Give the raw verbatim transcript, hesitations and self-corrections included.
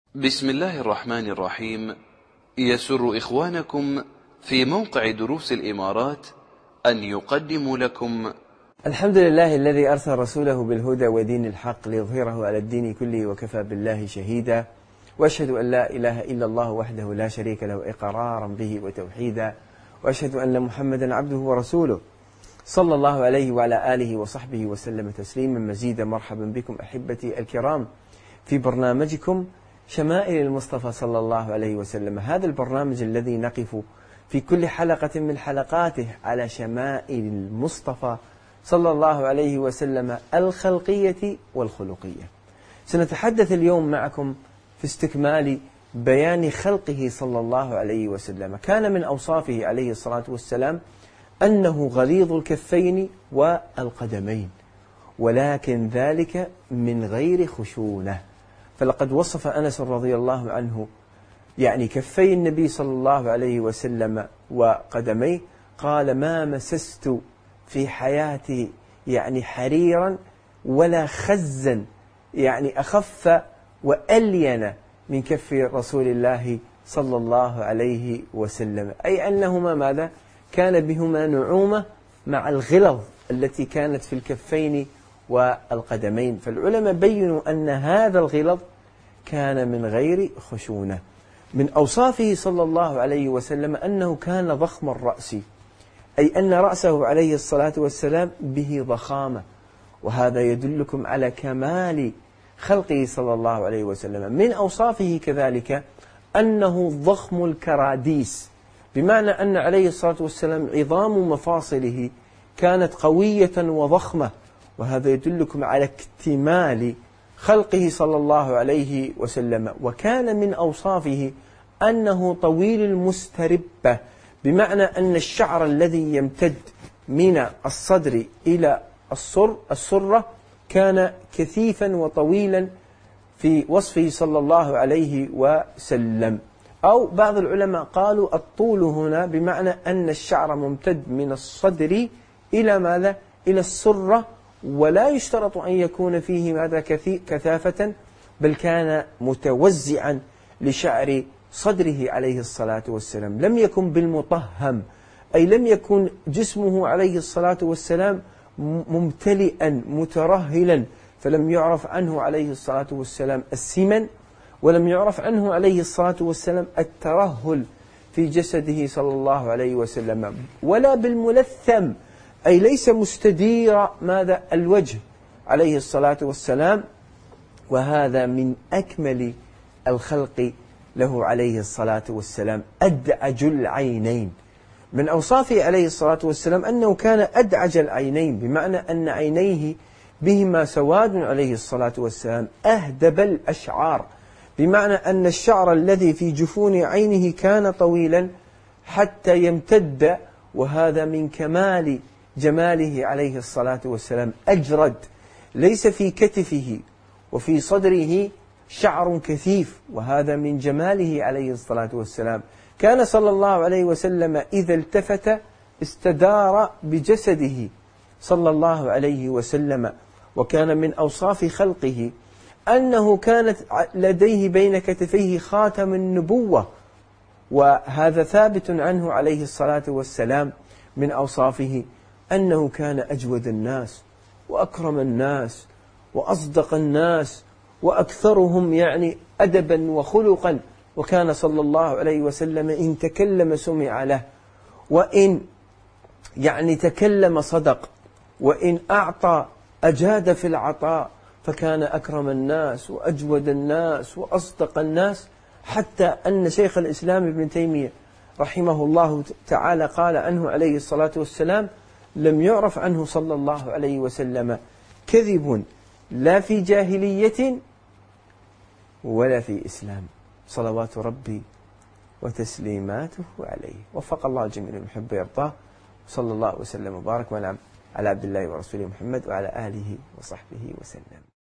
بسم الله الرحمن الرحيم. يسر إخوانكم في موقع دروس الإمارات أن يقدموا لكم الحمد لله الذي أرسل رسوله بالهدى ودين الحق ليظهره على الدين كله وكفى بالله شهيدا، وأشهد أن لا إله إلا الله وحده لا شريك له إقرارا به وتوحيدا، وأشهد أن محمدا عبده ورسوله صلى الله عليه وعلى آله وصحبه وسلم تسليما مزيدا. مرحبا بكم أحبتي الكرام في برنامجكم شمائل المصطفى صلى الله عليه وسلم، هذا البرنامج الذي نقف في كل حلقة من حلقاته على شمائل المصطفى صلى الله عليه وسلم الخلقية والخلقية. سنتحدث اليوم معكم في استكمال بيان خلقه صلى الله عليه وسلم. كان من أوصافه عليه الصلاة والسلام أنه غليظ الكفين والقدمين، ولكن ذلك من غير خشونة. فلقد وصف أنس رضي الله عنه يعني كفي النبي صلى الله عليه وسلم وقدميه، قال: ما مسست في حياتي يعني حريرا ولا خزا يعني أخف وألين من كف رسول الله صلى الله عليه وسلم، أي أنهما ماذا؟ كان بهما نعومة مع الغلظ التي كانت في الكفين والقدمين. فالعلماء بينوا أن هذا الغلظ كان من غير خشونة. من أوصافه صلى الله عليه وسلم أنه كان ضخم الرأس، أي أن رأسه عليه الصلاة والسلام به ضخامة، وهذا يدلكم على كمال خلقه صلى الله عليه وسلم. من أوصافه كذلك أنه ضخم الكراديس، بمعنى أن عليه الصلاة والسلام عظام مفاصله كانت قوية وضخمة، وهذا يدلكم على اكتمال خلقه صلى الله عليه وسلم. وكان من أوصافه أنه طويل المستربة، بمعنى أن الشعر الذي يمتد من الصدر إلى الصر السرة كان كثيفا وطويلا في وصفه صلى الله عليه وسلم. أو بعض العلماء قالوا الطول هنا بمعنى أن الشعر ممتد من الصدر إلى ماذا؟ إلى السرة، ولا يشترط أن يكون فيه ماذا؟ كثافة، بل كان متوزعا لشعر صدره عليه الصلاة والسلام. لم يكن بالمطهم، أي لم يكن جسمه عليه الصلاة والسلام ممتلئا مترهلا، فلم يعرف عنه عليه الصلاة والسلام السمن، ولم يعرف عنه عليه الصلاة والسلام الترهل في جسده صلى الله عليه وسلم، ولا بالملثم، أي ليس مستدير ماذا؟ الوجه عليه الصلاة والسلام. وهذا من أكمل الخلق له عليه الصلاة والسلام. أدعج العينين، من أوصافه عليه الصلاة والسلام أنه كان أدعج العينين، بمعنى أن عينيه بهما سواد عليه الصلاة والسلام. أهدب الأشعار، بمعنى أن الشعر الذي في جفون عينه كان طويلا حتى يمتد، وهذا من كمال جماله عليه الصلاة والسلام. أجرد، ليس في كتفه وفي صدره شعر كثيف، وهذا من جماله عليه الصلاة والسلام. كان صلى الله عليه وسلم إذا التفت استدار بجسده صلى الله عليه وسلم. وكان من أوصاف خلقه أنه كانت لديه بين كتفيه خاتم النبوة، وهذا ثابت عنه عليه الصلاة والسلام. من أوصافه أنه كان أجود الناس وأكرم الناس وأصدق الناس وأكثرهم يعني أدبا وخلقا. وكان صلى الله عليه وسلم إن تكلم سمع له، وإن يعني تكلم صدق، وإن أعطى أجاد في العطاء، فكان أكرم الناس وأجود الناس وأصدق الناس. حتى أن شيخ الإسلام ابن تيمية رحمه الله تعالى قال عنه عليه الصلاة والسلام: لم يعرف عنه صلى الله عليه وسلم كذب لا في جاهلية ولا في إسلام، صلوات ربي وتسليماته عليه. وفق الله الجميع المحب يرضاه، صلى الله وسلم وبارك ونعم على عبد الله ورسوله محمد وعلى آله وصحبه وسلم.